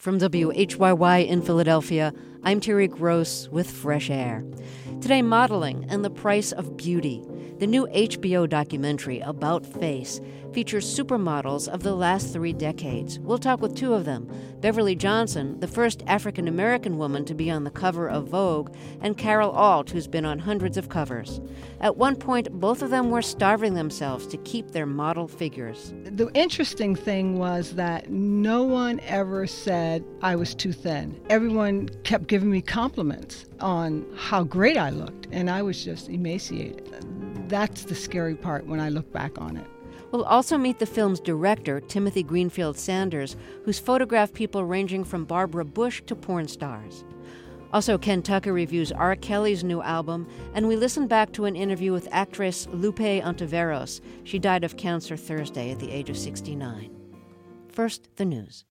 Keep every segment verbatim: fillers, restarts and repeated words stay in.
From W H Y Y in Philadelphia, I'm Terry Gross with Fresh Air. Today, modeling and the price of beauty. The new H B O documentary, About Face, features supermodels of the last three decades. We'll talk with two of them, Beverly Johnson, the first African-American woman to be on the cover of Vogue, and Carol Alt, who's been on hundreds of covers. At one point, both of them were starving themselves to keep their model figures. The interesting thing was that no one ever said I was too thin. Everyone kept giving me compliments on how great I looked, and I was just emaciated. That's the scary part when I look back on it. We'll also meet the film's director, Timothy Greenfield Sanders, who's photographed people ranging from Barbara Bush to porn stars. Also, Ken Tucker reviews R. Kelly's new album, and we listen back to an interview with actress Lupe Ontiveros. She died of cancer Thursday at the age of sixty-nine. First, the news.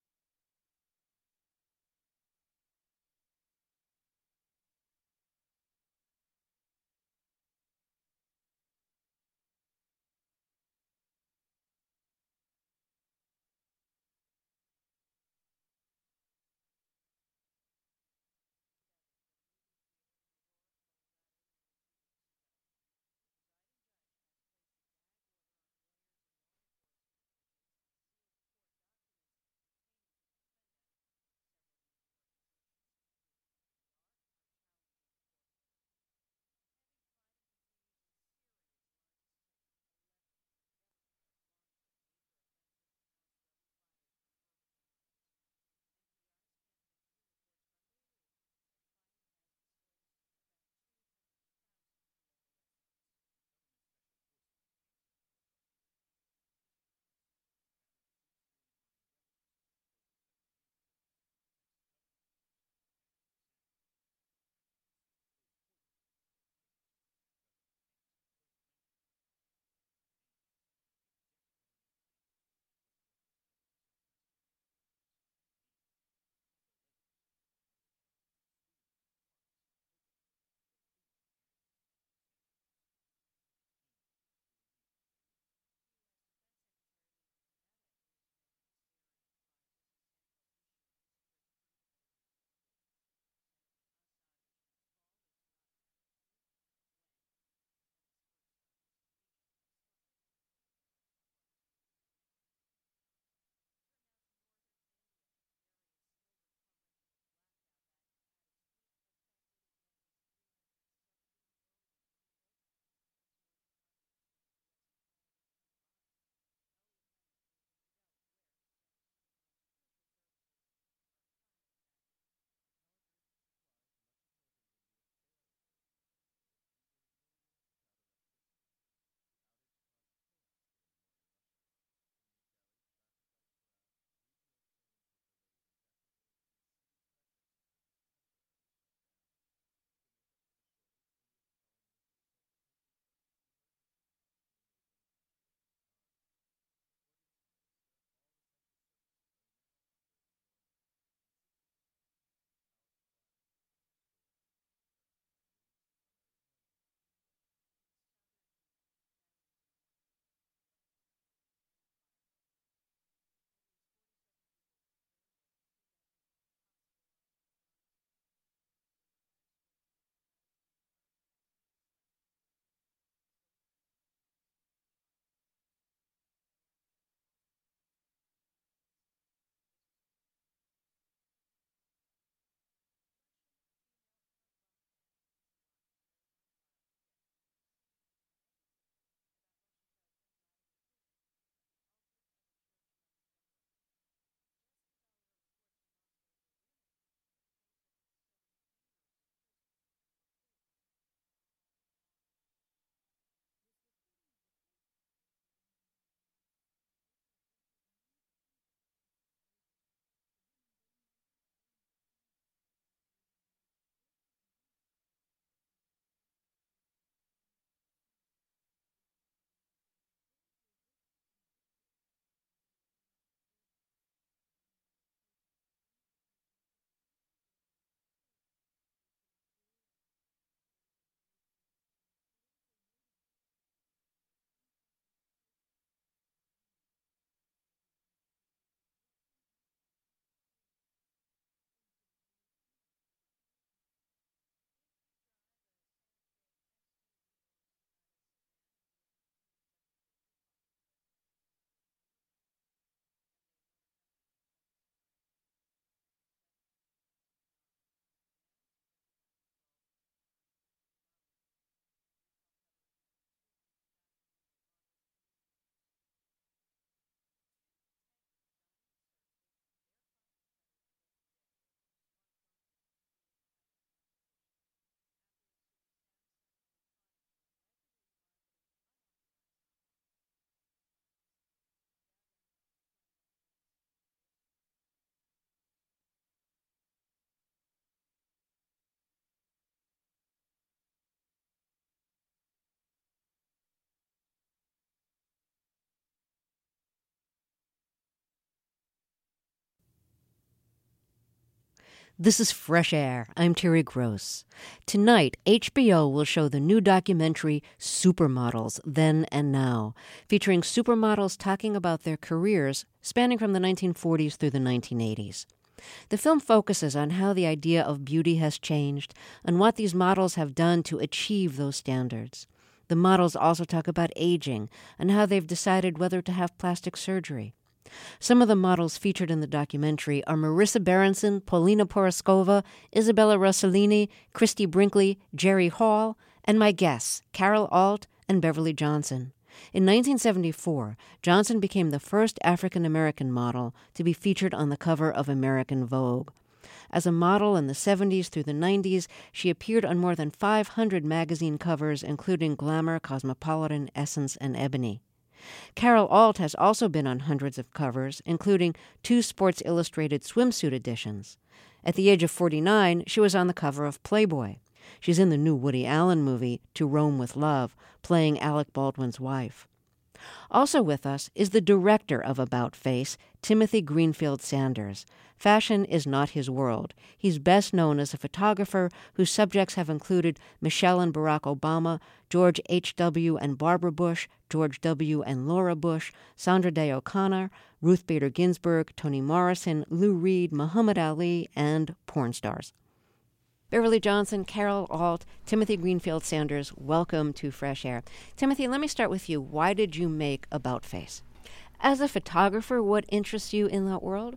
This is Fresh Air. I'm Terry Gross. Tonight, H B O will show the new documentary Supermodels, Then and Now, featuring supermodels talking about their careers spanning from the nineteen forties through the nineteen eighties. The film focuses on how the idea of beauty has changed and what these models have done to achieve those standards. The models also talk about aging and how they've decided whether to have plastic surgery. Some of the models featured in the documentary are Marissa Berenson, Paulina Poroskova, Isabella Rossellini, Christy Brinkley, Jerry Hall, and my guests, Carol Alt and Beverly Johnson. In nineteen seventy-four, Johnson became the first African-American model to be featured on the cover of American Vogue. As a model in the seventies through the nineties, she appeared on more than five hundred magazine covers, including Glamour, Cosmopolitan, Essence, and Ebony. Carol Alt has also been on hundreds of covers, including two Sports Illustrated swimsuit editions. At the age of forty-nine, she was on the cover of Playboy. She's in the new Woody Allen movie, To Rome with Love, playing Alec Baldwin's wife. Also with us is the director of About Face, Timothy Greenfield Sanders. Fashion is not his world. He's best known as a photographer whose subjects have included Michelle and Barack Obama, George H W and Barbara Bush, George W. and Laura Bush, Sandra Day O'Connor, Ruth Bader Ginsburg, Toni Morrison, Lou Reed, Muhammad Ali, and porn stars. Beverly Johnson, Carol Alt, Timothy Greenfield Sanders, welcome to Fresh Air. Timothy, let me start with you. Why did you make About Face? As a photographer, what interests you in that world?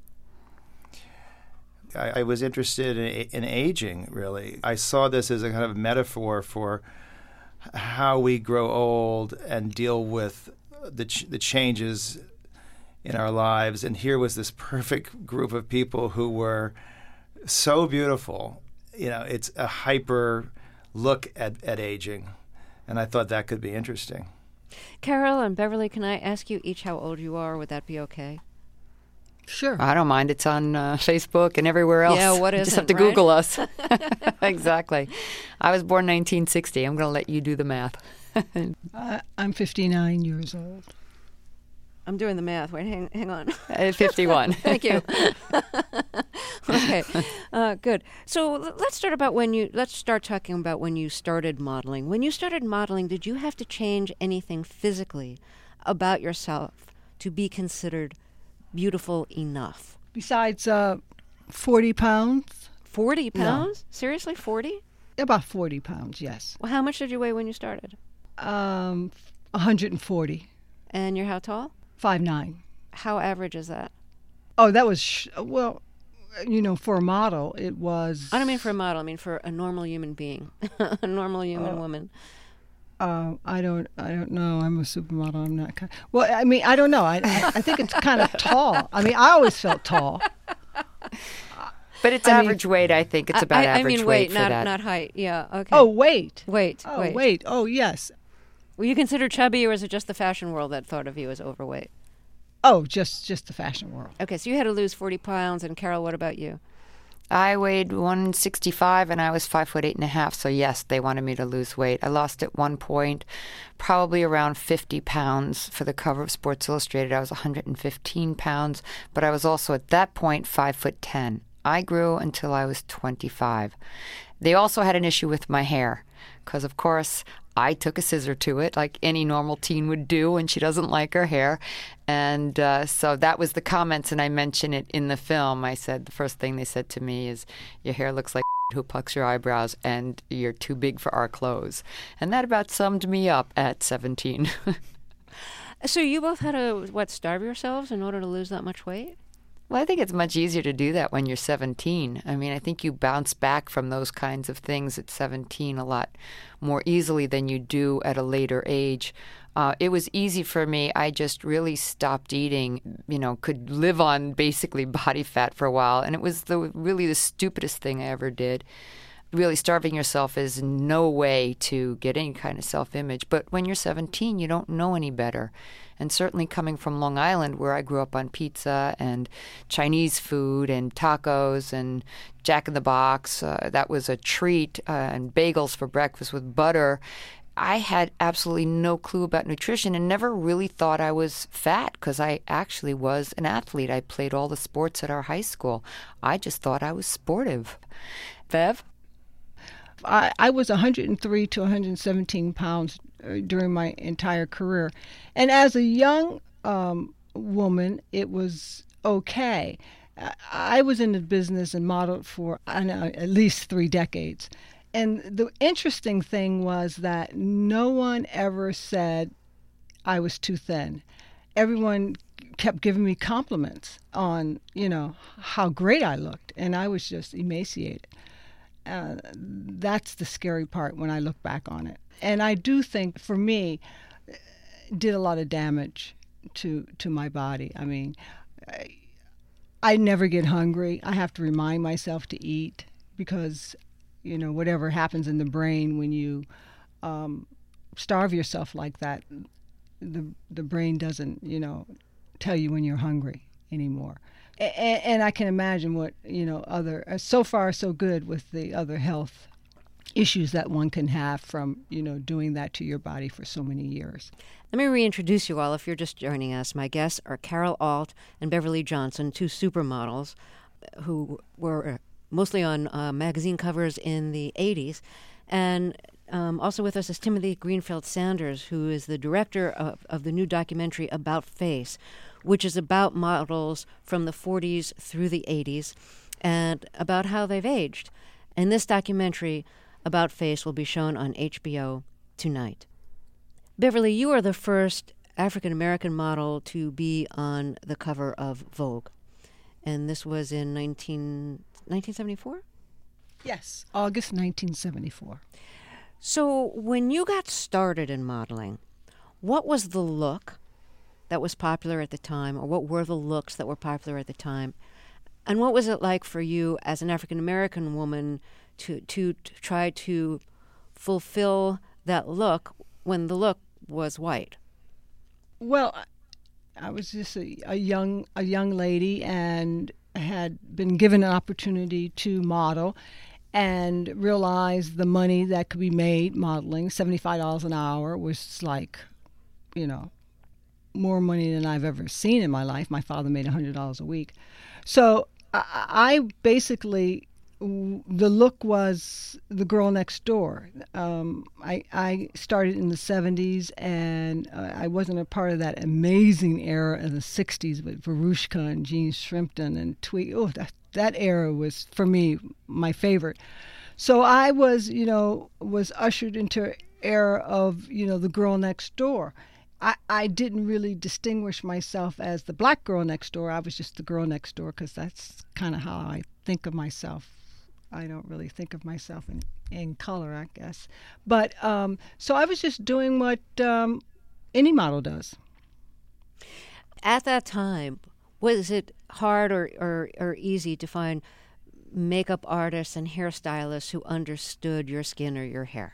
I, I was interested in, in aging, really. I saw this as a kind of metaphor for how we grow old and deal with the ch- the changes in our lives. And here was this perfect group of people who were so beautiful. You know, it's a hyper look at, at aging, and I thought that could be interesting. Carol and Beverly, can I ask you each how old you are? Would that be okay? Sure. I don't mind. It's on uh, Facebook and everywhere else. Yeah, what is you just it, have to right? Google us. Exactly. I was born nineteen sixty. I'm going to let you do the math. uh, I'm fifty-nine years old. I'm doing the math. Wait, hang, hang on. Uh, fifty-one. Thank you. Okay, uh, good. So l- let's start about when you. Let's start talking about when you started modeling. When you started modeling, did you have to change anything physically about yourself to be considered beautiful enough? Besides uh, forty pounds? Forty pounds? No. Seriously, forty? About forty pounds, yes. Well, how much did you weigh when you started? Um, one hundred forty. And you're how tall? five nine. How average is that? Oh, that was, sh- well, you know, for a model, it was... I don't mean for a model. I mean for a normal human being, a normal human uh, woman. Uh, I don't I don't know. I'm a supermodel. I'm not kind of, well, I mean, I don't know. I, I, I think it's kind of tall. I mean, I always felt tall. But it's I average mean, weight, I think. It's about I, I average mean weight, weight, for not, that. not height. Yeah, okay. Oh, weight. Weight, Oh, weight. weight. Oh, yes. Were you considered chubby, or is it just the fashion world that thought of you as overweight? Oh, just just the fashion world. Okay, so you had to lose forty pounds. And Carol, what about you? I weighed one sixty-five and I was five foot eight and a half. So yes, they wanted me to lose weight. I lost at one point probably around fifty pounds for the cover of Sports Illustrated. I was one hundred fifteen pounds, but I was also at that point five foot ten. I grew until I was twenty-five. They also had an issue with my hair because, of course, I took a scissor to it like any normal teen would do when she doesn't like her hair. And uh, so that was the comments, and I mention it in the film. I said the first thing they said to me is, your hair looks like who plucks your eyebrows, and you're too big for our clothes. And that about summed me up at seventeen. So you both had to, what, starve yourselves in order to lose that much weight? Well, I think it's much easier to do that when you're seventeen. I mean, I think you bounce back from those kinds of things at seventeen a lot more easily than you do at a later age. Uh, it was easy for me. I just really stopped eating, you know, could live on basically body fat for a while. And it was the really the stupidest thing I ever did. Really, starving yourself is no way to get any kind of self-image. But when you're seventeen, you don't know any better. And certainly coming from Long Island, where I grew up on pizza and Chinese food and tacos and Jack in the Box, uh, that was a treat, uh, and bagels for breakfast with butter. I had absolutely no clue about nutrition and never really thought I was fat because I actually was an athlete. I played all the sports at our high school. I just thought I was sportive. Bev? I, I was one hundred three to one hundred seventeen pounds during my entire career. And as a young um, woman, it was okay. I was in the business and modeled for I know, at least three decades. And the interesting thing was that no one ever said I was too thin. Everyone kept giving me compliments on, you know, how great I looked. And I was just emaciated. Uh, that's the scary part when I look back on it. And I do think, for me, it did a lot of damage to to my body. I mean, I, I never get hungry. I have to remind myself to eat because, you know, whatever happens in the brain when you um, starve yourself like that, the the brain doesn't, you know, tell you when you're hungry anymore. And, and I can imagine what, you know, other, so far so good with the other health issues that one can have from, you know, doing that to your body for so many years. Let me reintroduce you all if you're just joining us. My guests are Carol Alt and Beverly Johnson, two supermodels who were mostly on uh, magazine covers in the eighties. And um, also with us is Timothy Greenfield Sanders, who is the director of, of the new documentary About Face, which is about models from the forties through the eighties and about how they've aged. And this documentary, About Face, will be shown on H B O tonight. Beverly, you are the first African-American model to be on the cover of Vogue. And this was in nineteen, nineteen seventy-four? Yes, August nineteen seventy-four. So when you got started in modeling, what was the look that was popular at the time, or what were the looks that were popular at the time? And what was it like for you as an African-American woman to, to, to try to fulfill that look when the look was white? Well, I was just a, a young a young lady and had been given an opportunity to model and realized the money that could be made modeling. seventy-five dollars an hour was like, you know, more money than I've ever seen in my life. My father made one hundred dollars a week. So I, I basically, the look was the girl next door. Um, I, I started in the seventies, and uh, I wasn't a part of that amazing era of the sixties with Verushka and Jean Shrimpton and Tweed. Oh, that, that era was, for me, my favorite. So I was, you know, was ushered into an era of, you know, the girl next door. I, I didn't really distinguish myself as the black girl next door. I was just the girl next door because that's kind of how I think of myself. I don't really think of myself in, in color, I guess. But um, so I was just doing what um, any model does. At that time, was it hard or, or, or easy to find makeup artists and hairstylists who understood your skin or your hair?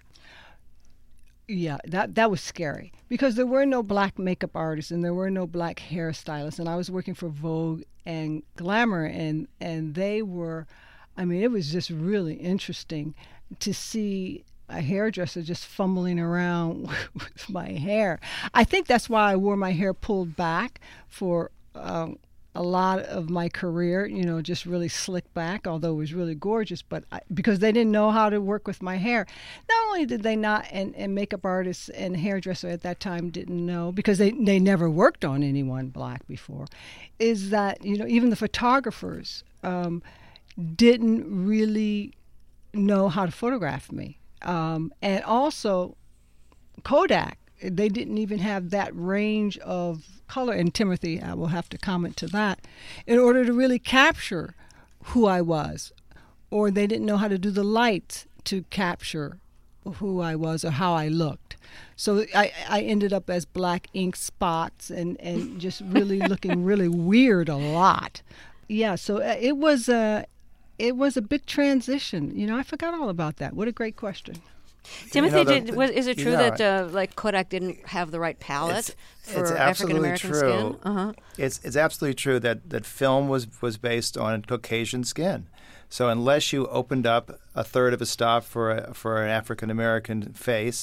Yeah, that that was scary because there were no black makeup artists and there were no black hairstylists. And I was working for Vogue and Glamour, and, and they were... I mean, it was just really interesting to see a hairdresser just fumbling around with my hair. I think that's why I wore my hair pulled back for um, a lot of my career, you know, just really slick back, although it was really gorgeous, but I, because they didn't know how to work with my hair. Not only did they not, and, and makeup artists and hairdresser at that time didn't know, because they, they never worked on anyone black before, is that, you know, even the photographers, um, didn't really know how to photograph me. Um, and also, Kodak, they didn't even have that range of color. And Timothy, I will have to comment to that, in order to really capture who I was. Or they didn't know how to do the lights to capture who I was or how I looked. So I, I ended up as black ink spots and, and just really looking really weird a lot. Yeah, so it was a... It was a big transition. You know, I forgot all about that. What a great question. Timothy, you know, the, did, was, is it true yeah, that uh, like Kodak didn't have the right palette it's, for it's African American skin? Uh-huh. It's it's absolutely true that, that film was, was based on Caucasian skin. So unless you opened up a third of a stop for a, for an African American face,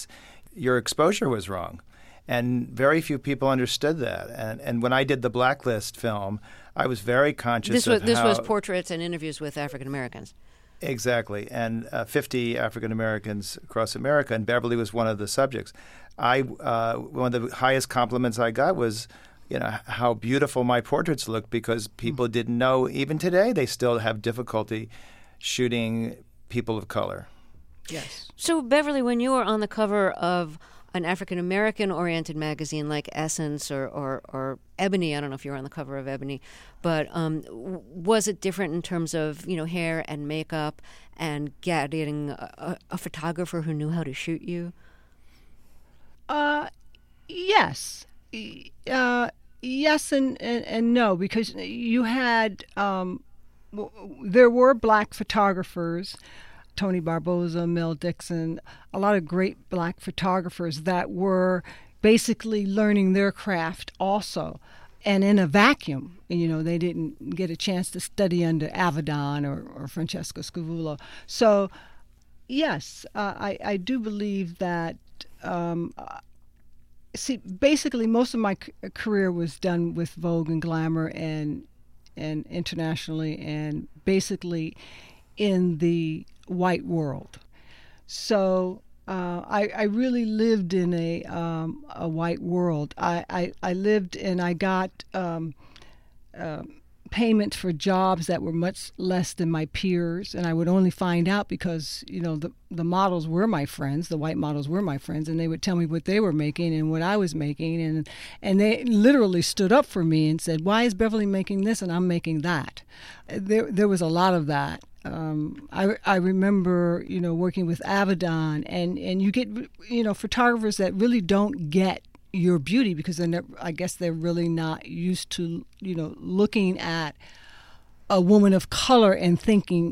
your exposure was wrong. And very few people understood that. And and when I did the Blacklist film, I was very conscious this was, of This how, was portraits and interviews with African Americans. Exactly. And uh, fifty African Americans across America, and Beverly was one of the subjects. I uh, one of the highest compliments I got was, you know, how beautiful my portraits looked, because people mm. didn't know. Even today, they still have difficulty shooting people of color. Yes. So, Beverly, when you were on the cover of an African-American-oriented magazine like Essence or, or, or Ebony, I don't know if you were on the cover of Ebony, but um, was it different in terms of, you know, hair and makeup and getting a, a photographer who knew how to shoot you? Uh, yes. Uh, yes and, and, and no, because you had, um, w- there were black photographers, Tony Barboza, Mel Dixon, a lot of great black photographers that were basically learning their craft also. And in a vacuum, you know, they didn't get a chance to study under Avedon or, or Francesco Scavullo. So, yes, uh, I, I do believe that, um, see, basically most of my c- career was done with Vogue and Glamour and, and internationally, and basically in the white world. So uh, I, I really lived in a um, a white world. I, I, I lived and I got um, uh, payments for jobs that were much less than my peers, and I would only find out because, you know, the, the models were my friends, the white models were my friends, and they would tell me what they were making and what I was making, and and they literally stood up for me and said, why is Beverly making this and I'm making that? There, there was a lot of that. Um, I, I remember, you know, working with Avedon, and, and you get, you know, photographers that really don't get your beauty because they're never, I guess they're really not used to, you know, looking at a woman of color and thinking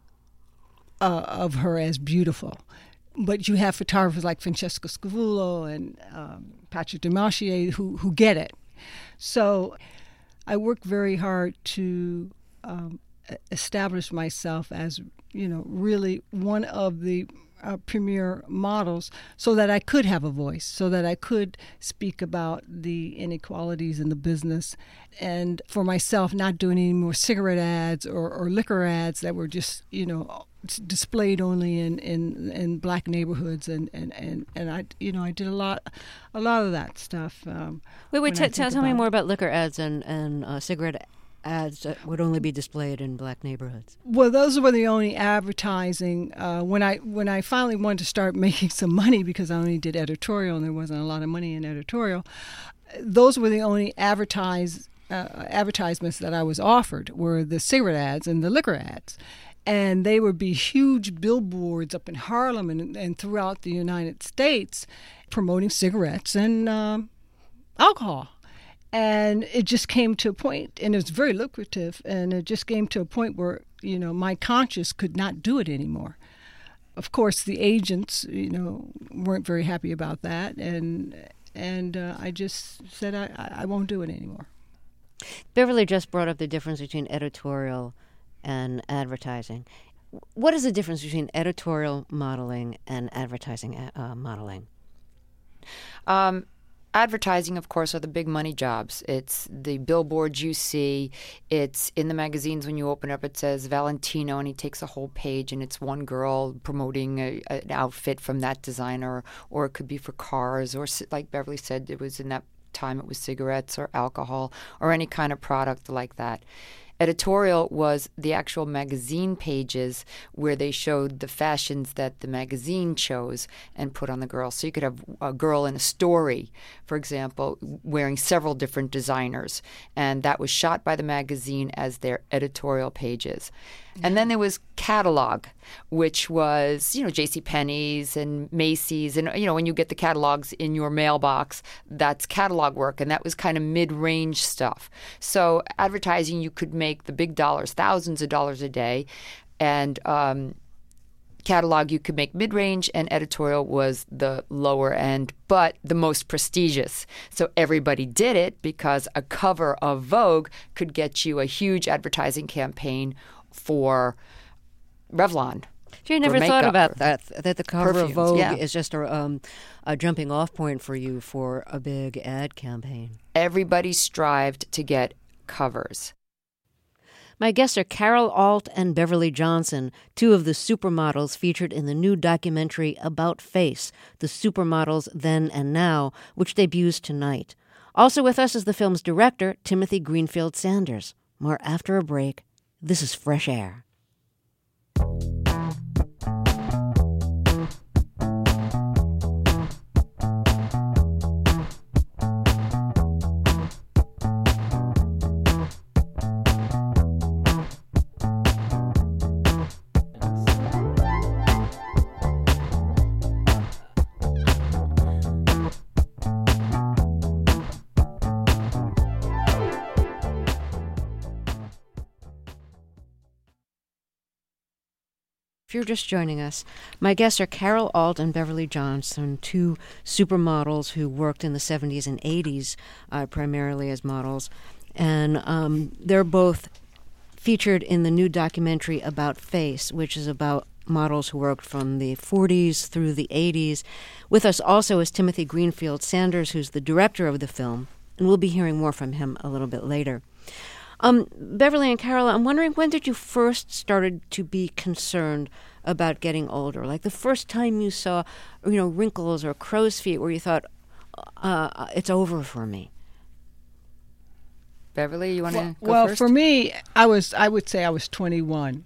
uh, of her as beautiful. But you have photographers like Francesco Scavullo and um, Patrick Demarchier who, who get it. So I worked very hard to um, establish myself as, you know, really one of the uh, premier models, so that I could have a voice, so that I could speak about the inequalities in the business, and for myself not doing any more cigarette ads or, or liquor ads that were just, you know, displayed only in, in, in black neighborhoods, and, and, and, and I, you know, I did a lot a lot of that stuff. Um, wait, wait, t- tell, tell me about more about liquor ads and, and uh, cigarette ads that would only be displayed in black neighborhoods. Well, those were the only advertising. Uh, when I when I finally wanted to start making some money, because I only did editorial and there wasn't a lot of money in editorial, those were the only advertise, uh, advertisements that I was offered were the cigarette ads and the liquor ads. And they would be huge billboards up in Harlem and, and throughout the United States promoting cigarettes and um, alcohol. And it just came to a point, and it was very lucrative, and it just came to a point where, you know, my conscience could not do it anymore. Of course, the agents, you know, weren't very happy about that, and and uh, I just said I, I won't do it anymore. Beverly just brought up the difference between editorial and advertising. What is the difference between editorial modeling and advertising uh, modeling? Um, advertising, of course, are the big money jobs. It's the billboards you see. It's in the magazines when you open up, it says Valentino, and he takes a whole page, and it's one girl promoting a, an outfit from that designer, or it could be for cars, or like Beverly said, it was in that time it was cigarettes or alcohol or any kind of product like that. Editorial was the actual magazine pages where they showed the fashions that the magazine chose and put on the girl. So you could have a girl in a story, for example, wearing several different designers, and that was shot by the magazine as their editorial pages. Mm-hmm. And then there was catalog, which was, you know, JCPenney's and Macy's. And, you know, when you get the catalogs in your mailbox, that's catalog work. And that was kind of mid-range stuff. So advertising, you could make the big dollars, thousands of dollars a day. And um, catalog, you could make mid-range, and editorial was the lower end, but the most prestigious. So everybody did it because a cover of Vogue could get you a huge advertising campaign for Revlon. So you never for thought makeup about or that, that the cover perfumes, of Vogue yeah. is just a, um, a jumping off point for you for a big ad campaign. Everybody strived to get covers. My guests are Carol Alt and Beverly Johnson, two of the supermodels featured in the new documentary About Face, The Supermodels Then and Now, which debuts tonight. Also with us is the film's director, Timothy Greenfield Sanders. More after a break. This is Fresh Air. If you're just joining us, my guests are Carol Alt and Beverly Johnson, two supermodels who worked in the seventies and eighties uh, primarily as models. And um, they're both featured in the new documentary About Face, which is about models who worked from the forties through the eighties. With us also is Timothy Greenfield Sanders, who's the director of the film, and we'll be hearing more from him a little bit later. Um, Beverly and Carol, I'm wondering, when did you first started to be concerned about getting older? Like the first time you saw, you know, wrinkles or crow's feet where you thought, uh, it's over for me. Beverly, you want to well, go well, first? for me, I was, I would say I was twenty-one.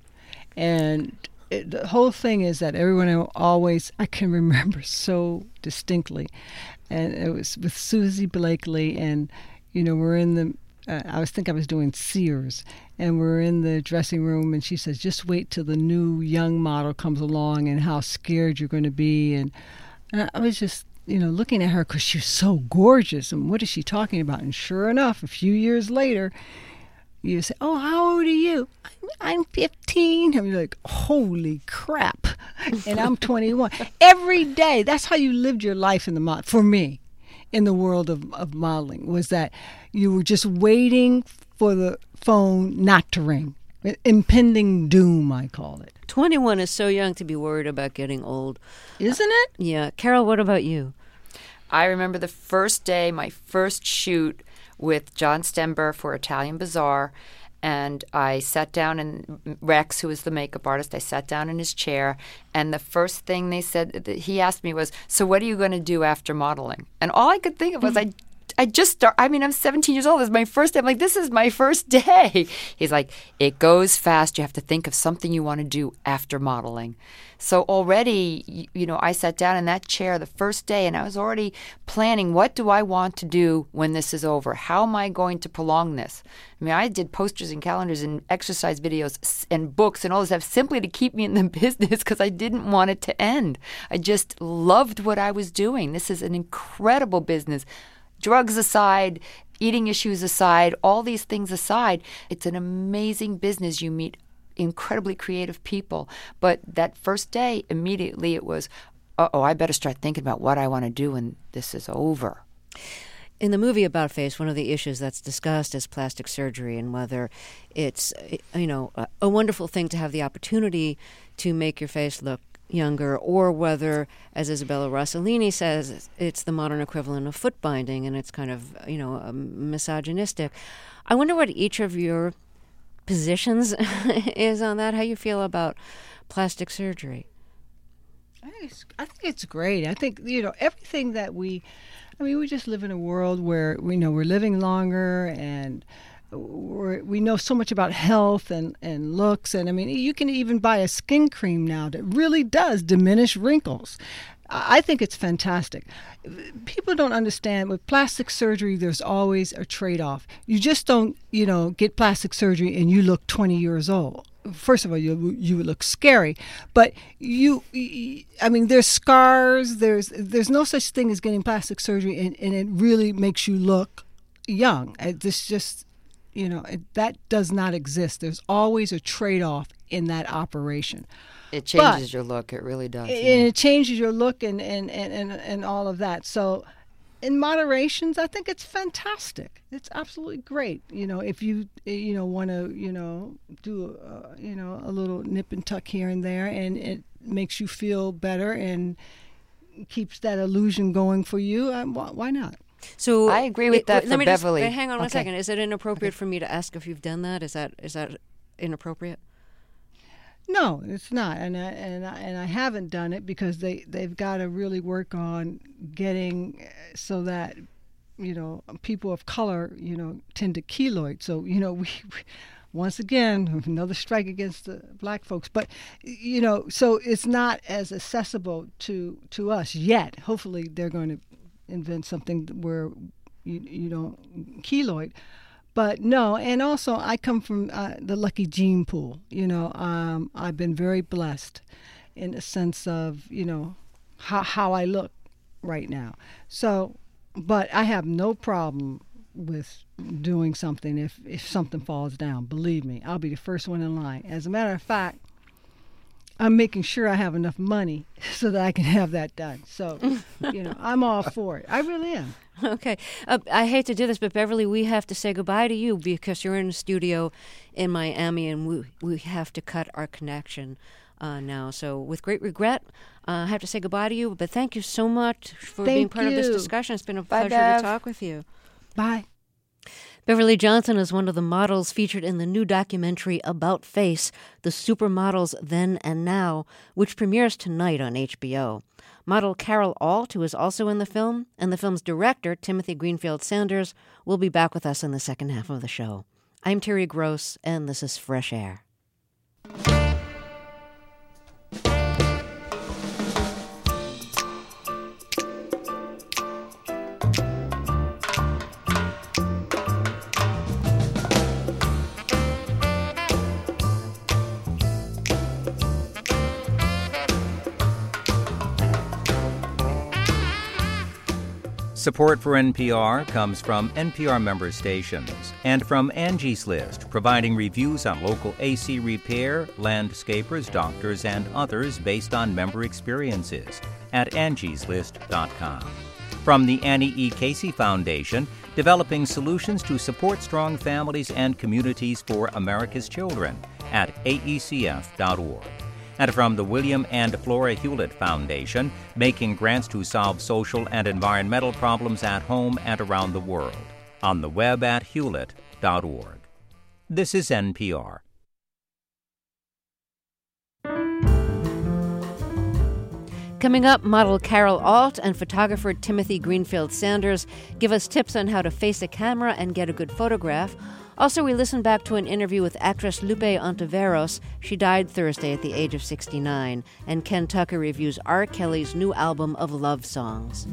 And it, the whole thing is that everyone always, I can remember so distinctly. And it was with Susie Blakely, and, you know, we're in the, Uh, I was think I was doing Sears, and we're in the dressing room, and she says, just wait till the new young model comes along and how scared you're going to be. And, and I was just, you know, looking at her because she was so gorgeous, and what is she talking about? And sure enough, a few years later, you say, oh, how old are you? I'm, I'm fifteen. I'm like, holy crap. And I'm twenty-one. Every day, that's how you lived your life in the mod, for me. In the world of, of modeling, was that you were just waiting for the phone not to ring. Impending doom, I call it. twenty-one is so young to be worried about getting old. Isn't it? Yeah. Carol, what about you? I remember the first day, my first shoot with John Stember for Italian Bazaar, and I sat down, and Rex, who was the makeup artist, I sat down in his chair, and the first thing they said, that he asked me was, so what are you going to do after modeling? And all I could think of was, I I just start, I mean, I'm seventeen years old. This is my first day. I'm like, this is my first day. He's like, it goes fast. You have to think of something you want to do after modeling. So already, you, you know, I sat down in that chair the first day, and I was already planning, what do I want to do when this is over? How am I going to prolong this? I mean, I did posters and calendars and exercise videos and books and all this stuff simply to keep me in the business because I didn't want it to end. I just loved what I was doing. This is an incredible business. Drugs aside, eating issues aside, all these things aside, it's an amazing business. You meet incredibly creative people. But that first day, immediately it was, uh-oh, I better start thinking about what I want to do when this is over. In the movie About Face, one of the issues that's discussed is plastic surgery and whether it's, you know, a, a wonderful thing to have the opportunity to make your face look younger, or whether, as Isabella Rossellini says, it's the modern equivalent of foot binding, and it's kind of, you know, um, misogynistic. I wonder what each of your positions is on that, how you feel about plastic surgery. I think, it's, I think it's great. I think, you know, everything that we, I mean, we just live in a world where, we know, we're living longer, and We're, we know so much about health and, and looks. And I mean, you can even buy a skin cream now that really does diminish wrinkles. I think it's fantastic. People don't understand, with plastic surgery, there's always a trade-off. You just don't, you know, get plastic surgery and you look twenty years old. First of all, you you would look scary, but you, I mean, there's scars. There's there's no such thing as getting plastic surgery, and, and it really makes you look young. It's just, you know, it, that does not exist. There's always a trade-off in that operation. It changes but, your look. It really does. And yeah. it changes your look and, and, and, and, and all of that. So in moderations, I think it's fantastic. It's absolutely great. You know, if you you know want to you know do uh, you know a little nip and tuck here and there, and it makes you feel better and keeps that illusion going for you, uh, why, why not? So I agree with it, that let for me Beverly. Just, hang on one okay. second. Is it inappropriate okay. for me to ask if you've done that? Is that is that inappropriate? No, it's not, and I, and I, and I haven't done it because they they've got to really work on getting so that you know people of color you know tend to keloid. So you know we, we once again another strike against the black folks, but you know so it's not as accessible to to us yet. Hopefully they're going to invent something where you you don't keloid. But no, and also I come from uh, the lucky gene pool. You know, um, I've been very blessed in the sense of, you know, how, how I look right now. So, but I have no problem with doing something if, if something falls down. Believe me, I'll be the first one in line. As a matter of fact, I'm making sure I have enough money so that I can have that done. So, you know, I'm all for it. I really am. Okay. Uh, I hate to do this, but Beverly, we have to say goodbye to you because you're in the studio in Miami, and we we have to cut our connection uh, now. So with great regret, uh, I have to say goodbye to you, but thank you so much for thank being part you. of this discussion. It's been a Bye, pleasure Bev. to talk with you. Bye. Beverly Johnson is one of the models featured in the new documentary About Face, The Supermodels Then and Now, which premieres tonight on H B O. Model Carol Alt, who is also in the film, and the film's director, Timothy Greenfield Sanders, will be back with us in the second half of the show. I'm Terry Gross, and this is Fresh Air. Support for N P R comes from N P R member stations and from Angie's List, providing reviews on local A C repair, landscapers, doctors, and others based on member experiences at angies list dot com. From the Annie E. Casey Foundation, developing solutions to support strong families and communities for America's children at A E C F dot org. And from the William and Flora Hewlett Foundation, making grants to solve social and environmental problems at home and around the world. On the web at hewlett dot org. This is N P R. Coming up, model Carol Alt and photographer Timothy Greenfield Sanders give us tips on how to face a camera and get a good photograph. Also, we listen back to an interview with actress Lupe Ontiveros. She died Thursday at the age of sixty-nine. And Ken Tucker reviews R. Kelly's new album of love songs.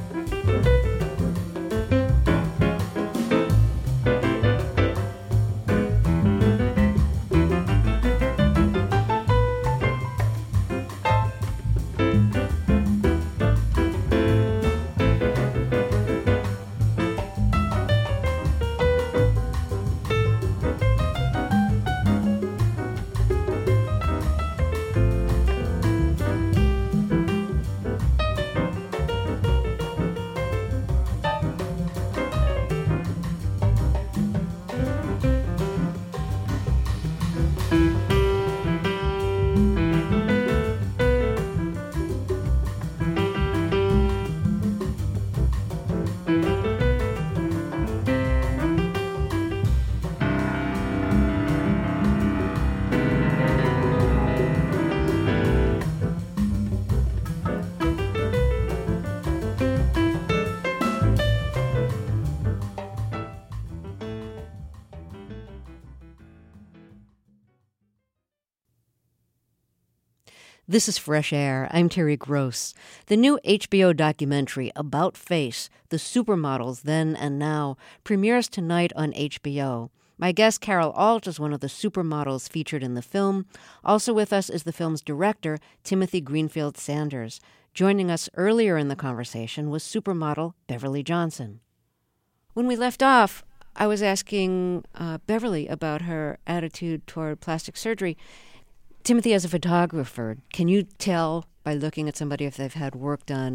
This is Fresh Air. I'm Terry Gross. The new H B O documentary About Face, The Supermodels Then and Now, premieres tonight on H B O. My guest, Carol Alt, is one of the supermodels featured in the film. Also with us is the film's director, Timothy Greenfield Sanders. Joining us earlier in the conversation was supermodel Beverly Johnson. When we left off, I was asking uh, Beverly about her attitude toward plastic surgery. Timothy, as a photographer, can you tell by looking at somebody if they've had work done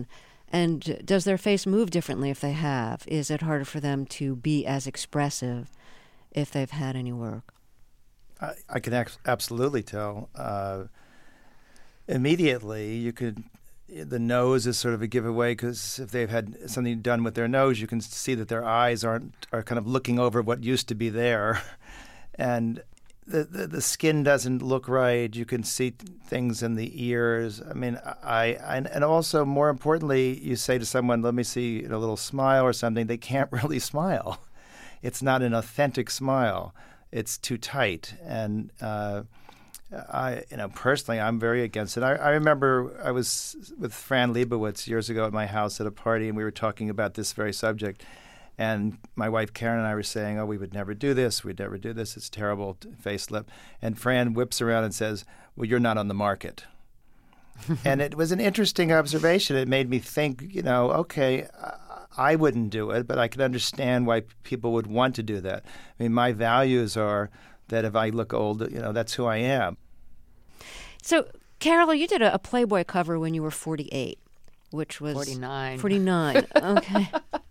And does their face move differently if they have? Is it harder for them to be as expressive if they've had any work? I, I can ac- absolutely tell. Uh, immediately, you could. The nose is sort of a giveaway because if they've had something done with their nose, you can see that their eyes aren't are kind of looking over what used to be there, and the the, the skin doesn't look right. You can see things in the ears. I mean, I, I and also more importantly, you say to someone, "Let me see a little smile" or something. They can't really smile. It's not an authentic smile. It's too tight, and uh, I, you know, personally, I'm very against it. I, I remember I was with Fran Lebowitz years ago at my house at a party, and we were talking about this very subject. And my wife Karen and I were saying, "Oh, we would never do this. We'd never do this. It's terrible, facelift." And Fran whips around and says, "Well, you're not on the market." And it was an interesting observation. It made me think, you know, okay. I wouldn't do it, but I can understand why people would want to do that. I mean, my values are that if I look old, you know, that's who I am. So, Carol, you did a, a Playboy cover when you were forty-eight, which was forty-nine. forty-nine. Okay.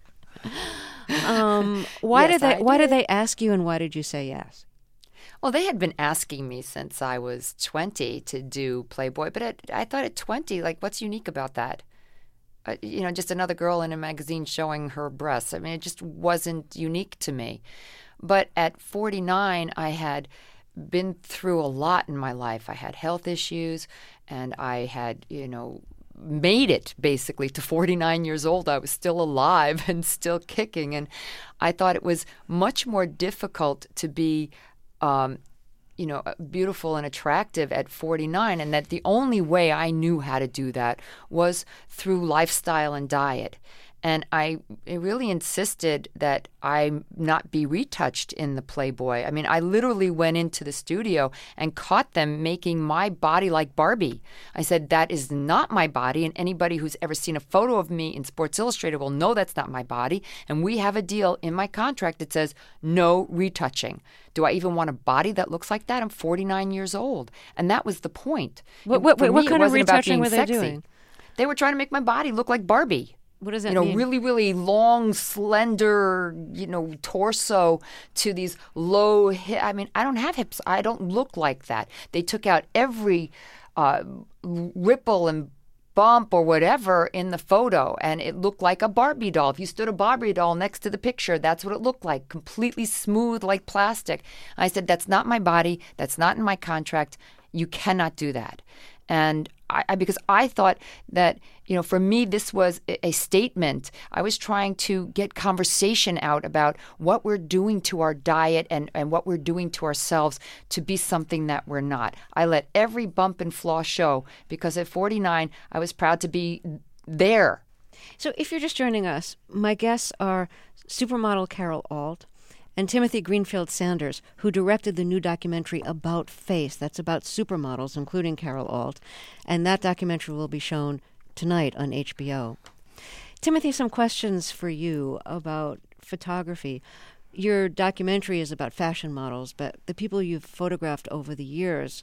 um, why Yes, did they? I Why did. did they ask you, and why did you say yes? Well, they had been asking me since I was twenty to do Playboy, but at, I thought at twenty, like, what's unique about that? Uh, you know, just another girl in a magazine showing her breasts. I mean, it just wasn't unique to me. But at forty-nine, I had been through a lot in my life. I had health issues, and I had, you know, made it basically to forty-nine years old. I was still alive and still kicking. And I thought it was much more difficult to be um, you know, beautiful and attractive at forty-nine, and that the only way I knew how to do that was through lifestyle and diet. And I really insisted that I not be retouched in the Playboy. I mean, I literally went into the studio and caught them making my body like Barbie. I said, that is not my body, and anybody who's ever seen a photo of me in Sports Illustrated will know that's not my body. And we have a deal in my contract that says no retouching. Do I even want a body that looks like that? I'm forty-nine years old. And that was the point. What, what, For what me, it kind of wasn't about retouching being were they sexy. doing? They were trying to make my body look like Barbie. What does that you know, mean? really, really long, slender, you know, torso to these low hip. I mean, I don't have hips. I don't look like that. They took out every uh, ripple and bump or whatever in the photo, and it looked like a Barbie doll. If you stood a Barbie doll next to the picture, that's what it looked like, completely smooth like plastic. I said, that's not my body. That's not in my contract. You cannot do that. And I, I, because I thought that, you know, for me, this was a, a statement. I was trying to get conversation out about what we're doing to our diet and, and what we're doing to ourselves to be something that we're not. I let every bump and flaw show because at forty-nine, I was proud to be there. So if you're just joining us, my guests are supermodel Carol Alt and Timothy Greenfield Sanders, who directed the new documentary About Face. That's about supermodels, including Carol Alt. And that documentary will be shown tonight on H B O. Timothy, some questions for you about photography. Your documentary is about fashion models, but the people you've photographed over the years,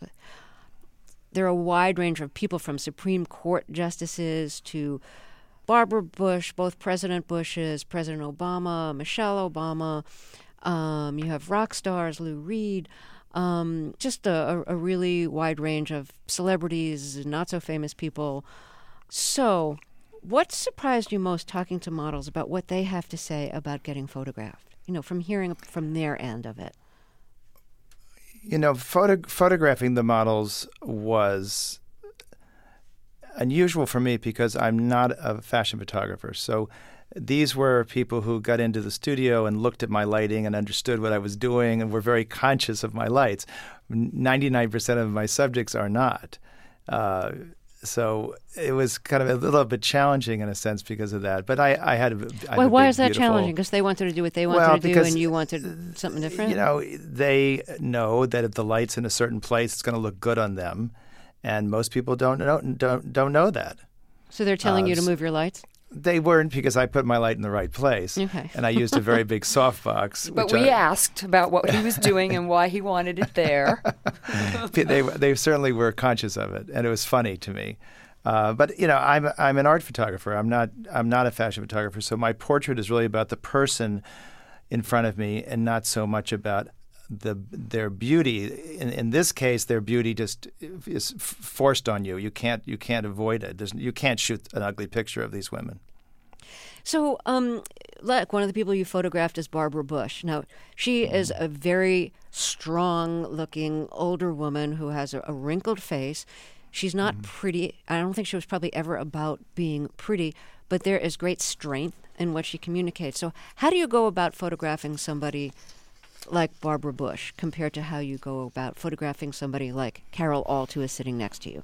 there are a wide range of people from Supreme Court justices to Barbara Bush, both President Bushes, President Obama, Michelle Obama. Um, you have rock stars, Lou Reed, um, just a, a really wide range of celebrities, not so famous people. So what surprised you most talking to models about what they have to say about getting photographed, you know, from hearing from their end of it? You know, photo- photographing the models was unusual for me because I'm not a fashion photographer. So these were people who got into the studio and looked at my lighting and understood what I was doing and were very conscious of my lights. ninety-nine percent of my subjects are not. Uh, so it was kind of a little bit challenging in a sense because of that. But I, I had a, I had Well, a why big, is that beautiful- challenging? Because they wanted to do what they wanted Well, to do because, and you wanted something different? You know, they know that if the light's in a certain place, it's going to look good on them. And most people don't know, don't, don't know that. So they're telling uh, you to move your lights? They weren't because I put my light in the right place. Okay. And I used a very big softbox. But which we I, asked about what he was doing and why he wanted it there. they, they certainly were conscious of it. And it was funny to me. Uh, but you know, I'm I'm an art photographer. I'm not I'm not a fashion photographer. So my portrait is really about the person in front of me, and not so much about the their beauty. In, in this case, their beauty just is forced on you. You can't you can't avoid it. There's, you can't shoot an ugly picture of these women. So, um, like one of the people you photographed is Barbara Bush. Now, she mm. is a very strong-looking older woman who has a, a wrinkled face. She's not mm. pretty. I don't think she was probably ever about being pretty, but there is great strength in what she communicates. So how do you go about photographing somebody like Barbara Bush compared to how you go about photographing somebody like Carol Alt, who is sitting next to you?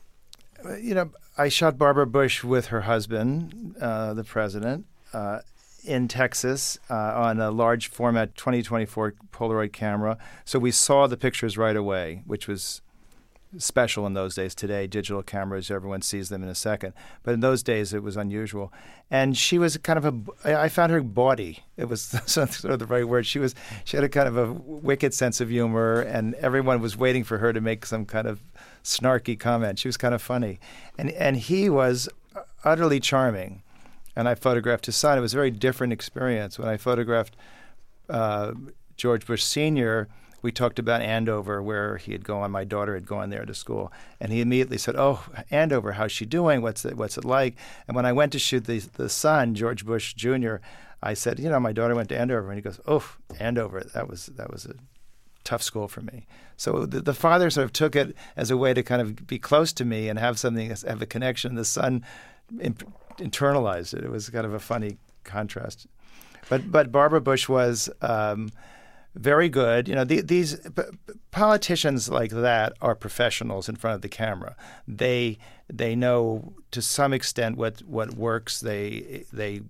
You know, I shot Barbara Bush with her husband, uh, the president, uh, in Texas uh, on a large format twenty twenty-four Polaroid camera. So we saw the pictures right away, which was special in those days. Today, digital cameras, everyone sees them in a second. But in those days, it was unusual. And she was kind of a, I found her bawdy. It was sort of the right word. She was, she had a kind of a wicked sense of humor, and everyone was waiting for her to make some kind of snarky comment. She was kind of funny. And, and he was utterly charming. And I photographed his son. It was a very different experience. When I photographed uh, George Bush Senior, we talked about Andover, where he had gone. My daughter had gone there to school, and he immediately said, "Oh, Andover, how's she doing? What's it, what's it like?" And when I went to shoot the the son, George Bush Junior, I said, "You know, my daughter went to Andover," and he goes, "Oh, Andover, that was that was a tough school for me." So the, the father sort of took it as a way to kind of be close to me and have something, have a connection. The son imp- internalized it. It was kind of a funny contrast. But but Barbara Bush was. Um, Very good. You know, the, these p- politicians like that are professionals in front of the camera. They they know to some extent what, what works. They they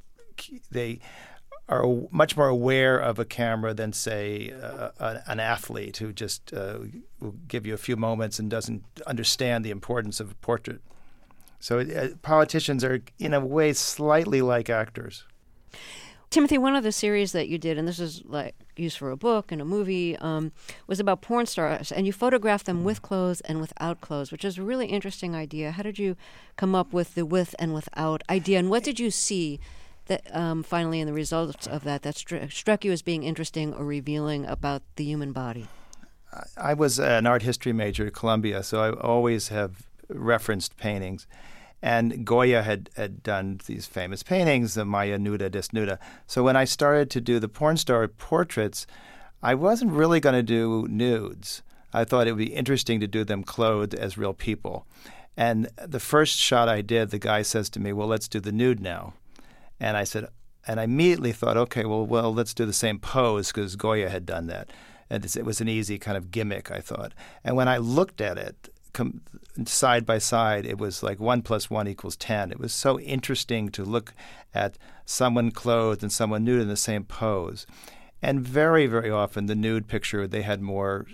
they are much more aware of a camera than, say, uh, a, an athlete who just uh, will give you a few moments and doesn't understand the importance of a portrait. So uh, politicians are, in a way, slightly like actors. Timothy, one of the series that you did, and this is like used for a book and a movie, um, was about porn stars, and you photographed them with clothes and without clothes, which is a really interesting idea. How did you come up with the with and without idea, and what did you see that um, finally in the results of that that stru- struck you as being interesting or revealing about the human body? I was an art history major at Columbia, so I always have referenced paintings. And Goya had, had done these famous paintings, the Maya Nuda, Desnuda. So when I started to do the porn star portraits, I wasn't really going to do nudes. I thought it would be interesting to do them clothed as real people. And the first shot I did, the guy says to me, "Well, let's do the nude now." And I said, and I immediately thought, okay, well, well, let's do the same pose because Goya had done that. And it was an easy kind of gimmick, I thought. And when I looked at it, Com- side by side, it was like one plus one equals ten. It was so interesting to look at someone clothed and someone nude in the same pose. And very, very often, the nude picture, they had more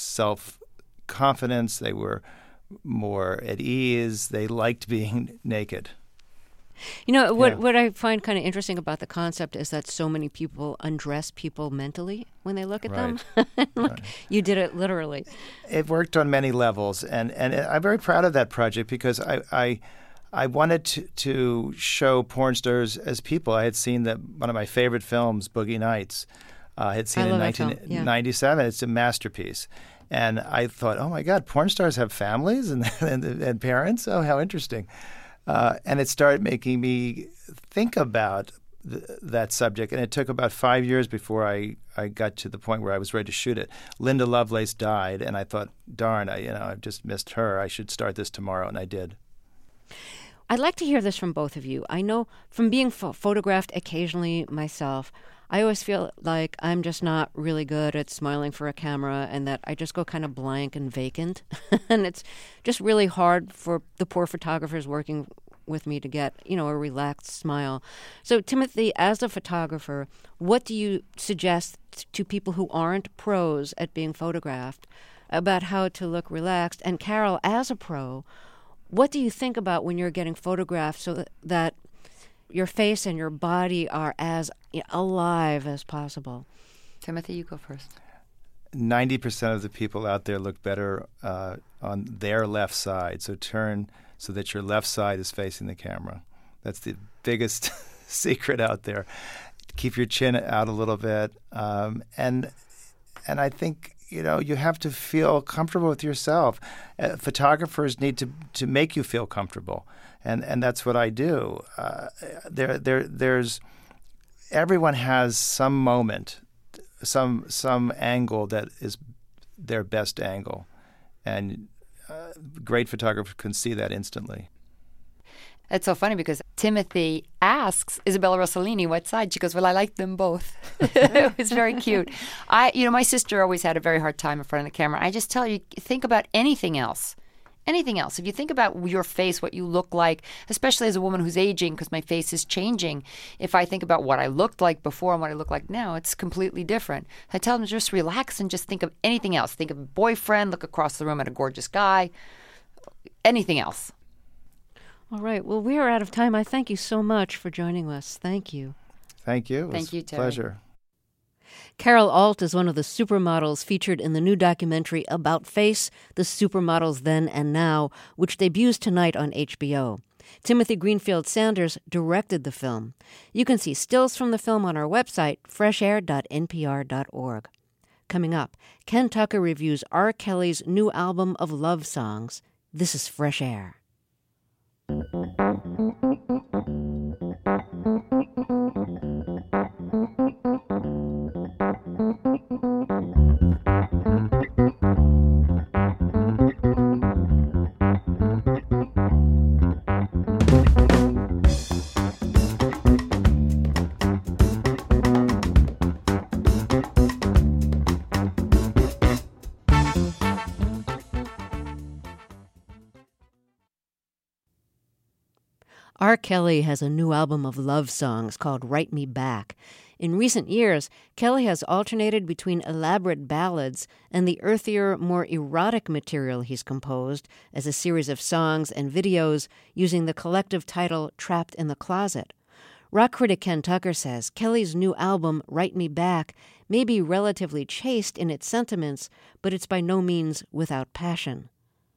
self-confidence. They were more at ease. They liked being naked. You know, what Yeah. what I find kind of interesting about the concept is that so many people undress people mentally when they look at Right. them. Like, Right. you did it literally. It worked on many levels, and, and I'm very proud of that project because I I, I wanted to, to show porn stars as people. I had seen that one of my favorite films, Boogie Nights. Uh, I had seen I it love in that film, nineteen ninety-seven. yeah. It's a masterpiece. And I thought, oh, my God, porn stars have families and, and, and parents? Oh, how interesting. Uh, and it started making me think about th- that subject. And it took about five years before I, I got to the point where I was ready to shoot it. Linda Lovelace died, and I thought, darn, I, you know, I've just missed her. I should start this tomorrow, and I did. I'd like to hear this from both of you. I know from being pho- photographed occasionally myself, I always feel like I'm just not really good at smiling for a camera and that I just go kind of blank and vacant. And it's just really hard for the poor photographers working with me to get, you know, a relaxed smile. So, Timothy, as a photographer, what do you suggest to people who aren't pros at being photographed about how to look relaxed? And Carol, as a pro, what do you think about when you're getting photographed so that, that your face and your body are as alive as possible? Timothy, you go first. ninety percent of the people out there look better uh, on their left side. So turn so that your left side is facing the camera. That's the biggest secret out there. Keep your chin out a little bit. Um, and and I think, you know, you have to feel comfortable with yourself. Uh, photographers need to, to make you feel comfortable. And and that's what I do. Uh, there there there's everyone has some moment, some some angle that is their best angle, and uh, great photographers can see that instantly. It's so funny because Timothy asks Isabella Rossellini what side. She goes, well, I like them both. It was very cute. I, you know, my sister always had a very hard time in front of the camera. I just tell you, think about anything else. Anything else. If you think about your face, what you look like, especially as a woman who's aging, because my face is changing, if I think about what I looked like before and what I look like now, it's completely different. I tell them just relax and just think of anything else. Think of a boyfriend, look across the room at a gorgeous guy, anything else. All right. Well, we are out of time. I thank you so much for joining us. Thank you. Thank you. It Thank was you, a Terry. pleasure. Carol Alt is one of the supermodels featured in the new documentary About Face, The Supermodels Then and Now, which debuts tonight on H B O. Timothy Greenfield Sanders directed the film. You can see stills from the film on our website, fresh air dot n p r dot org. Coming up, Ken Tucker reviews R. Kelly's new album of love songs. This is Fresh Air. R. Kelly has a new album of love songs called Write Me Back. In recent years, Kelly has alternated between elaborate ballads and the earthier, more erotic material he's composed as a series of songs and videos using the collective title Trapped in the Closet. Rock critic Ken Tucker says Kelly's new album, Write Me Back, may be relatively chaste in its sentiments, but it's by no means without passion.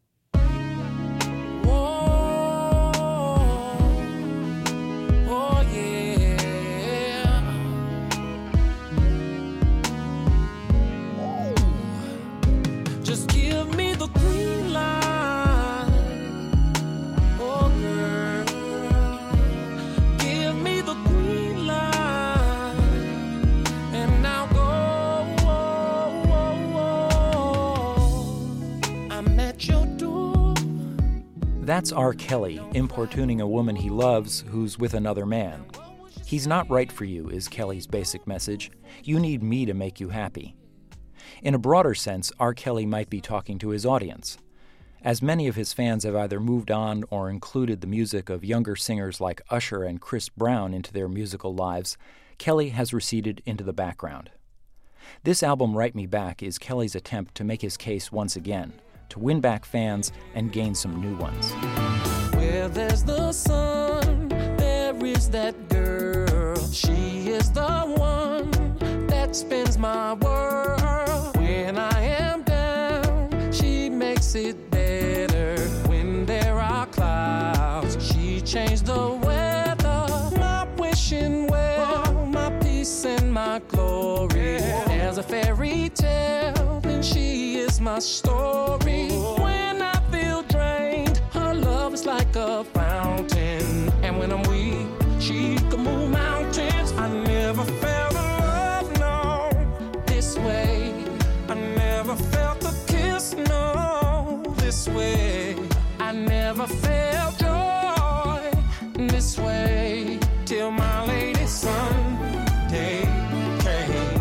That's R. Kelly importuning a woman he loves who's with another man. He's not right for you, is Kelly's basic message. You need me to make you happy. In a broader sense, R. Kelly might be talking to his audience. As many of his fans have either moved on or included the music of younger singers like Usher and Chris Brown into their musical lives, Kelly has receded into the background. This album, Write Me Back, is Kelly's attempt to make his case once again, to win back fans and gain some new ones. Where there's the sun, there is that girl. She is the one that spins my world. When I am down, she makes it better. When there are clouds, she changed the weather. My wishing well, my peace and my glory. There's a fairy tale, and she is my story. When I feel drained, her love is like a fountain. And when I'm weak, she can move mountains. I never felt a love, no, this way. I never felt a kiss, no, this way. I never felt joy this way. Till my lady Sunday came.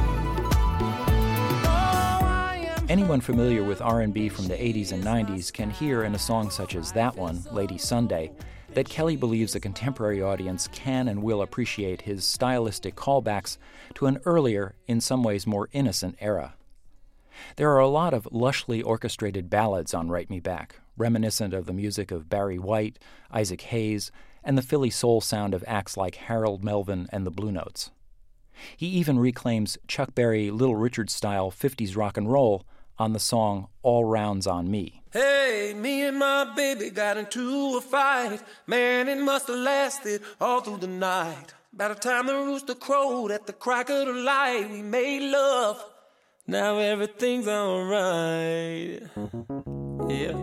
Anyone familiar with R and B from the eighties and nineties can hear in a song such as that one, Lady Sunday, that Kelly believes a contemporary audience can and will appreciate his stylistic callbacks to an earlier, in some ways more innocent era. There are a lot of lushly orchestrated ballads on Write Me Back, reminiscent of the music of Barry White, Isaac Hayes, and the Philly soul sound of acts like Harold Melvin and the Blue Notes. He even reclaims Chuck Berry Little Richard-style fifties rock and roll on the song All Rounds on Me. Hey, me and my baby got into a fight. Man, it must have lasted all through the night. By the time the rooster crowed at the crack of the light, we made love. Now everything's alright. Yeah.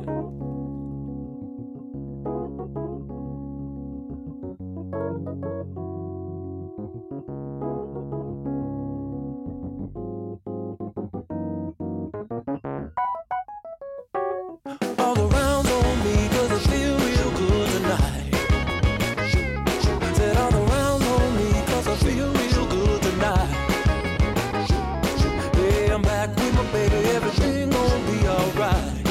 All around on me, 'cause I feel real good tonight. Said all around on me, 'cause I feel real good tonight. Yeah, I'm back with my baby, everything gon' be alright.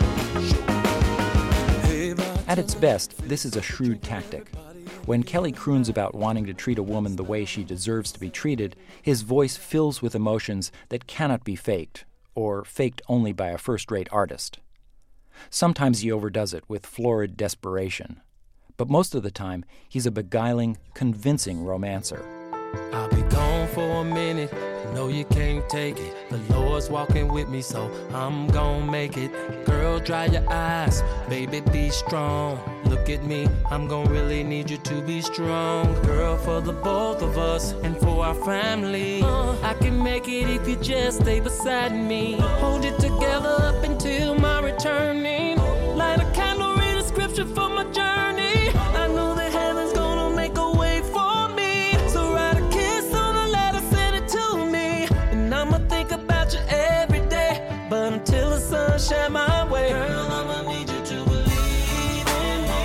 Hey, At its best, this is a shrewd tactic. When Kelly croons about wanting to treat a woman the way she deserves to be treated, his voice fills with emotions that cannot be faked, or faked only by a first-rate artist. Sometimes he overdoes it with florid desperation, but most of the time, he's a beguiling, convincing romancer. I'll be gone for a minute. I know you can't take it. The Lord's walking with me, so I'm gonna make it. Girl, dry your eyes. Baby, be strong. Look at me. I'm gonna really need you to be strong. Girl, for the both of us and for our family. Uh, I can make it if you just stay beside me. Hold it together up until my returning. Light a candle, read a scripture for my journey. I know that heaven's gonna make a way for me. So write a kiss on a letter, send it to me. And I'ma think about you every day. But until the sun shine my way, girl, I'ma need you to believe in me.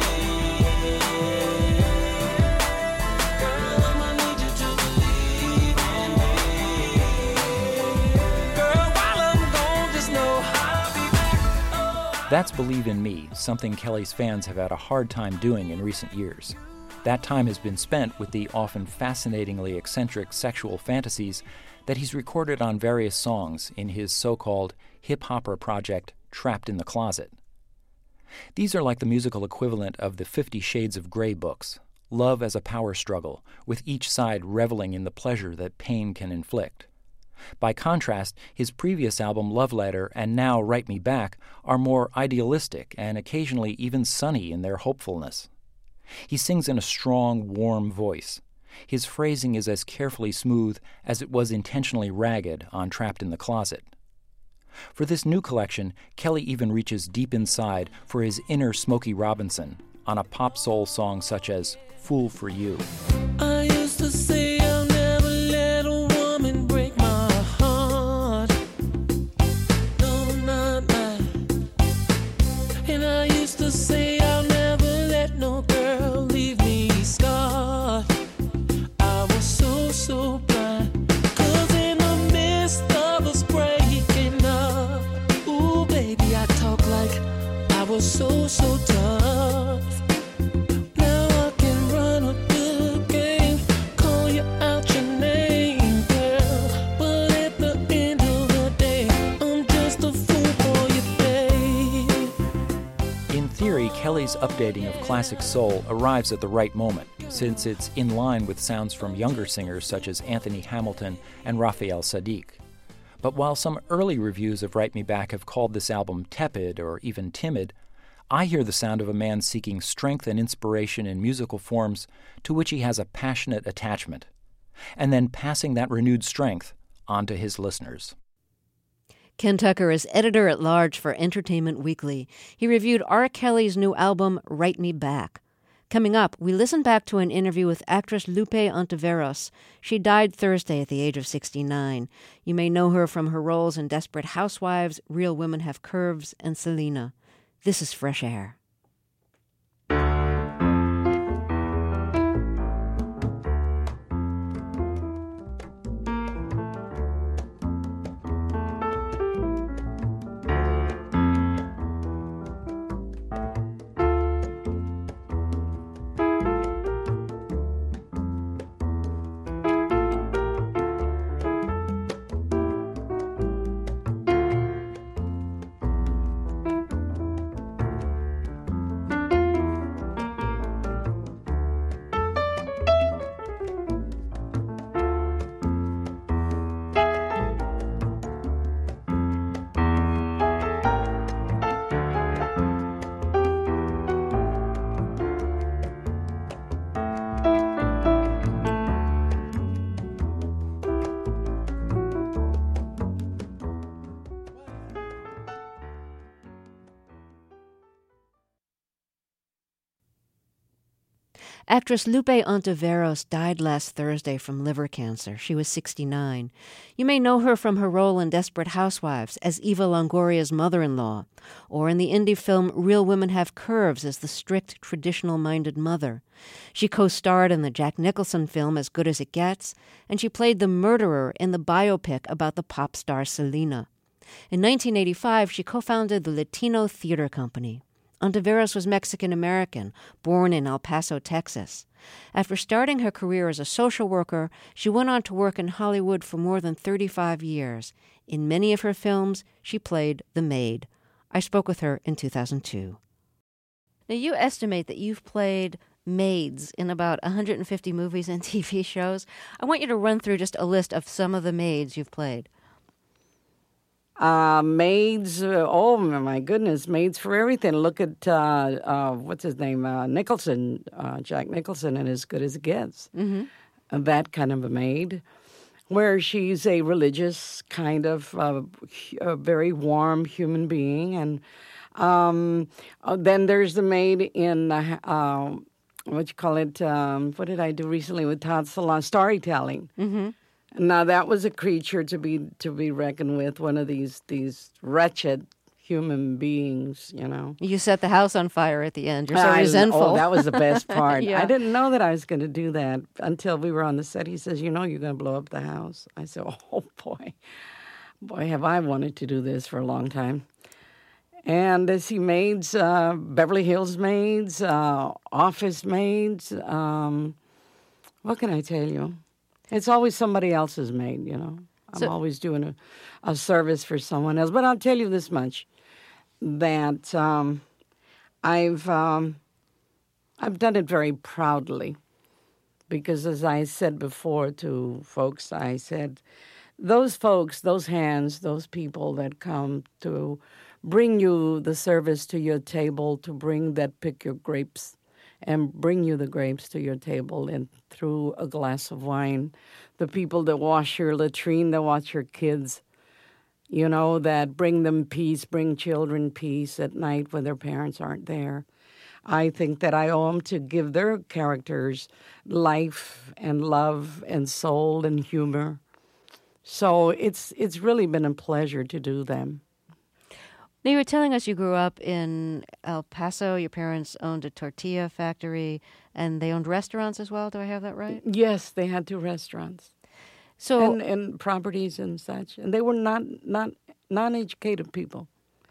Girl, I'ma need you to believe in me. Girl, while I'm gone, just know I'll be back. Oh. That's Believe in Me, something Kelly's fans have had a hard time doing in recent years. That time has been spent with the often fascinatingly eccentric sexual fantasies that he's recorded on various songs in his so-called hip-hopper project, Trapped in the Closet. These are like the musical equivalent of the Fifty Shades of Grey books, love as a power struggle, with each side reveling in the pleasure that pain can inflict. By contrast, his previous album Love Letter and now Write Me Back are more idealistic and occasionally even sunny in their hopefulness. He sings in a strong, warm voice. His phrasing is as carefully smooth as it was intentionally ragged on Trapped in the Closet. For this new collection, Kelly even reaches deep inside for his inner Smokey Robinson on a pop soul song such as Fool for You. I used to say I'll never let a woman break my heart. No, not mine. And I used to say I'll never let no girl leave me scarred. I was so, so blind. 'Cause in the midst of us breaking up, ooh, baby, I talk like I was so, so tough. Now I can run a good game, call you out your name, girl. But at the end of the day, I'm just a fool for you, babe. In theory, Kelly's updating of classic soul arrives at the right moment, since it's in line with sounds from younger singers such as Anthony Hamilton and Raphael Saadiq. But while some early reviews of Write Me Back have called this album tepid or even timid, I hear the sound of a man seeking strength and inspiration in musical forms to which he has a passionate attachment, and then passing that renewed strength on to his listeners. Ken Tucker is editor-at-large for Entertainment Weekly. He reviewed R. Kelly's new album, Write Me Back. Coming up, we listen back to an interview with actress Lupe Ontiveros. She died Thursday at the age of sixty-nine. You may know her from her roles in Desperate Housewives, Real Women Have Curves, and Selena. This is Fresh Air. Actress Lupe Ontiveros died last Thursday from liver cancer. She was sixty-nine. You may know her from her role in Desperate Housewives as Eva Longoria's mother-in-law, or in the indie film Real Women Have Curves as the strict, traditional-minded mother. She co-starred in the Jack Nicholson film As Good as It Gets, and she played the murderer in the biopic about the pop star Selena. In nineteen eighty-five, she co-founded the Latino Theater Company. Ontiveros was Mexican-American, born in El Paso, Texas. After starting her career as a social worker, she went on to work in Hollywood for more than thirty-five years. In many of her films, she played the maid. I spoke with her in two thousand two. Now, you estimate that you've played maids in about one hundred fifty movies and T V shows. I want you to run through just a list of some of the maids you've played. Uh, maids, uh, oh my goodness, maids for everything. Look at, uh, uh, what's his name, uh, Nicholson, uh, Jack Nicholson, and As Good as It Gets. Mm-hmm. Uh, that kind of a maid, where she's a religious kind of uh, a very warm human being. And um, uh, then there's the maid in, uh, uh, what you call it, um, what did I do recently with Todd Salon? Storytelling. Mm-hmm. Now that was a creature to be to be reckoned with, one of these these wretched human beings, you know. You set the house on fire at the end. You're so I, resentful. Oh, that was the best part. Yeah. I didn't know that I was going to do that until we were on the set. He says, "You know, you're going to blow up the house." I said, "Oh boy, boy, have I wanted to do this for a long time." And I see maids, uh, Beverly Hills maids, uh, office maids. Um, what can I tell you? It's always somebody else's maid, you know. I'm So- always doing a, a service for someone else. But I'll tell you this much, that um, I've um, I've done it very proudly. Because as I said before to folks, I said, those folks, those hands, those people that come to bring you the service to your table, to bring that pick your grapes and bring you the grapes to your table and through a glass of wine. The people that wash your latrine, that watch your kids, you know, that bring them peace, bring children peace at night when their parents aren't there. I think that I owe them to give their characters life and love and soul and humor. So it's it's really been a pleasure to do them. Now, you were telling us you grew up in El Paso. Your parents owned a tortilla factory, and they owned restaurants as well. Do I have that right? Yes, they had two restaurants So, and, and properties and such. And they were not, not non-educated people.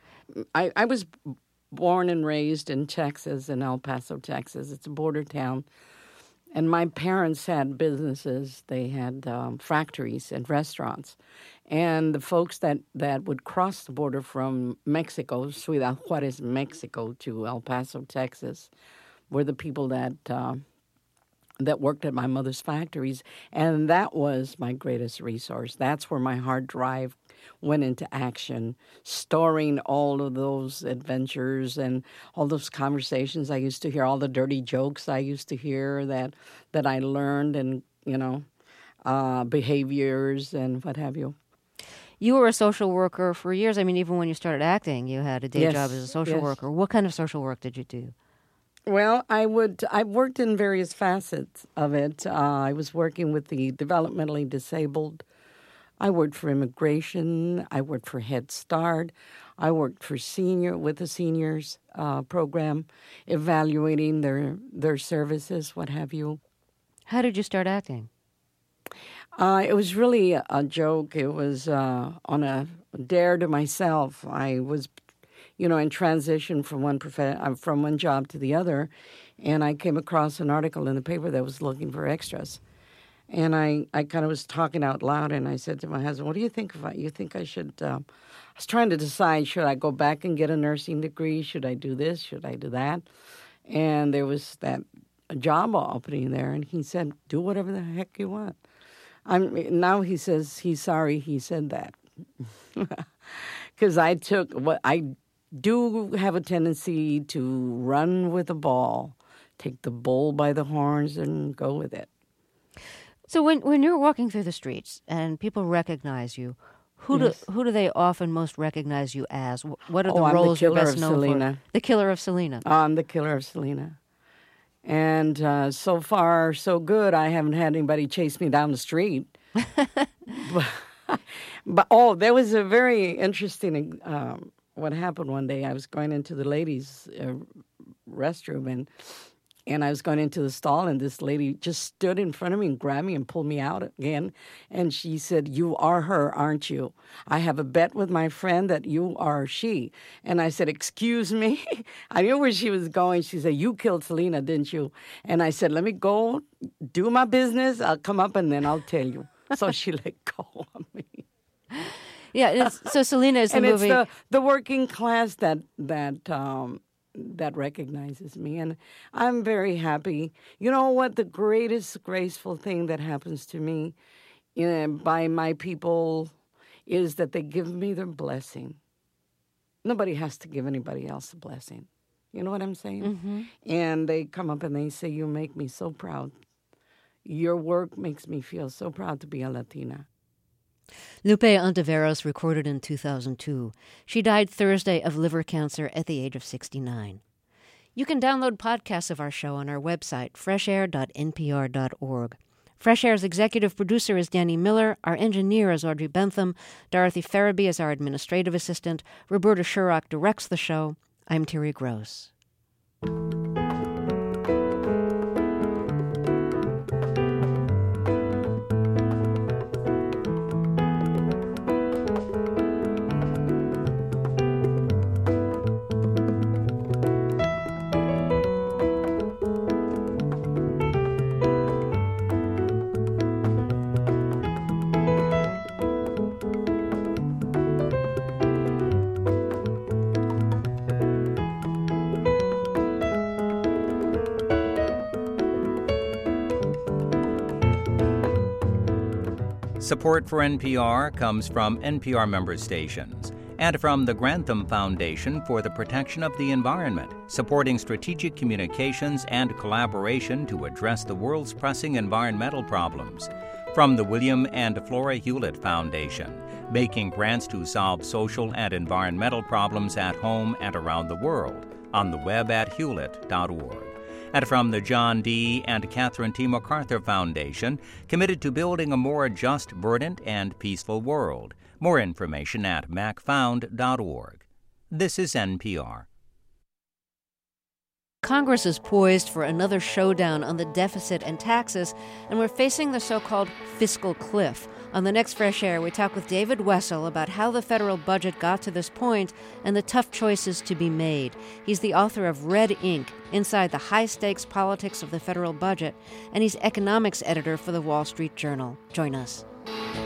I, I was born and raised in Texas, in El Paso, Texas. It's a border town. And my parents had businesses. They had um, factories and restaurants. And the folks that, that would cross the border from Mexico, Ciudad Juarez, Mexico, to El Paso, Texas, were the people that uh, that worked at my mother's factories. And that was my greatest resource. That's where my hard drive went into action, storing all of those adventures and all those conversations I used to hear, all the dirty jokes I used to hear that, that I learned, and, you know, uh, behaviors and what have you. you were a social worker for years. I mean, even when you started acting, you had a day Yes, job as a social yes. worker. What kind of social work did you do? Well, I would. I've worked in various facets of it. Uh, I was working with the developmentally disabled. I worked for immigration. I worked for Head Start. I worked for senior with the seniors uh, program, evaluating their their services, what have you. How did you start acting? Uh, it was really a, a joke. It was uh, on a dare to myself. I was, you know, in transition from one prof- uh, from one job to the other, and I came across an article in the paper that was looking for extras. And I, I kind of was talking out loud, and I said to my husband, what do you think of it? You think I should, uh, I was trying to decide, should I go back and get a nursing degree? Should I do this? Should I do that? And there was that job opening there, and he said, do whatever the heck you want. I'm now he says he's sorry he said that. Because I took, what I do have a tendency to run with the ball, take the bull by the horns and go with it. So when when you're walking through the streets and people recognize you, who Yes. do who do they often most recognize you as? Wh- What are the Oh, I'm the roles you're killer best of known Selena. for? The killer of Selena. I'm the killer of Selena. And uh, so far, so good. I haven't had anybody chase me down the street. but, but, oh, there was a very interesting, um, what happened one day. I was going into the ladies' uh, restroom, and and I was going into the stall, and this lady just stood in front of me and grabbed me and pulled me out again. And she said, "You are her, aren't you? I have a bet with my friend that you are she." And I said, "Excuse me?" I knew where she was going. She said, "You killed Selena, didn't you?" And I said, "Let me go do my business. I'll come up and then I'll tell you." So she let go of me. Yeah, it's, so Selena is the and movie. And it's the, the working class that, that, um, that recognizes me, and I'm very happy. You know what? The greatest graceful thing that happens to me you know, by my people is that they give me their blessing. Nobody has to give anybody else a blessing. You know what I'm saying? Mm-hmm. And they come up and they say, "You make me so proud. Your work makes me feel so proud to be a Latina." Lupe Ontiveros recorded in two thousand two. She died Thursday of liver cancer at the age of sixty-nine. You can download podcasts of our show on our website, fresh air dot n p r dot org. Fresh Air's executive producer is Danny Miller. Our engineer is Audrey Bentham. Dorothy Farabee is our administrative assistant. Roberta Shurock directs the show. I'm Terry Gross. Support for N P R comes from N P R member stations and from the Grantham Foundation for the Protection of the Environment, supporting strategic communications and collaboration to address the world's pressing environmental problems. From the William and Flora Hewlett Foundation, making grants to solve social and environmental problems at home and around the world, on the web at hewlett dot org. And from the John D. and Catherine T. MacArthur Foundation, committed to building a more just, verdant, and peaceful world. More information at mac found dot org. This is N P R. Congress is poised for another showdown on the deficit and taxes, and we're facing the so-called fiscal cliff. On the next Fresh Air, we talk with David Wessel about how the federal budget got to this point and the tough choices to be made. He's the author of Red Ink, Inside the High-Stakes Politics of the Federal Budget, and he's economics editor for the Wall Street Journal. Join us.